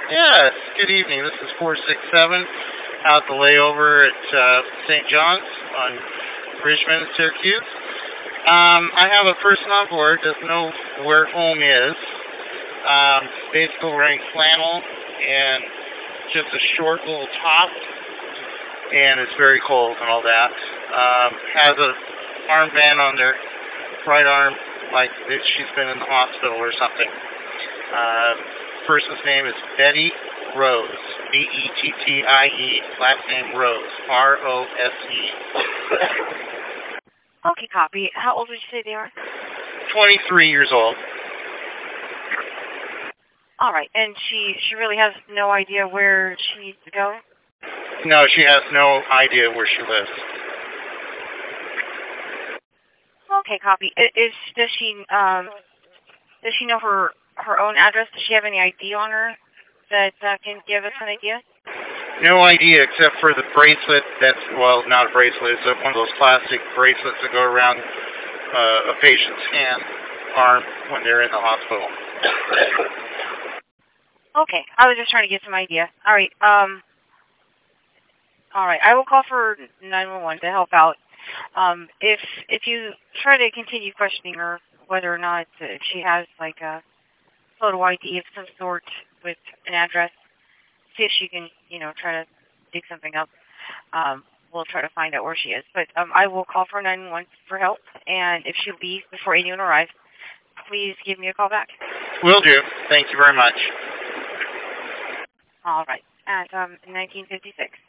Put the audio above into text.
Yes, good evening. This is 467 out the layover at St. John's on Richmond and Syracuse. I have a person on board, doesn't know where home is. Basically wearing flannel and just a short little top, and it's very cold and all that. Has a armband on their right arm, like she's been in the hospital or something. Person's name is Betty Rose, Bettie, last name Rose, Rose. Okay, copy. How old did you say they are? 23 years old. All right, and she really has no idea where she needs to go? No, she has no idea where she lives. Okay, copy. Does she know her own address? Does she have any ID on her that can give us an idea? No idea, except for the bracelet. Not a bracelet. It's one of those plastic bracelets that go around a patient's arm when they're in the hospital. Okay, I was just trying to get some idea. All right, I will call for 911 to help out. If you try to continue questioning her, whether or not if she has like a photo ID of some sort with an address, see if she can, try to dig something up. We'll try to find out where she is. But I will call for 911 for help, and if she leaves before anyone arrives, please give me a call back. Will do. Thank you very much. All right. At 1956.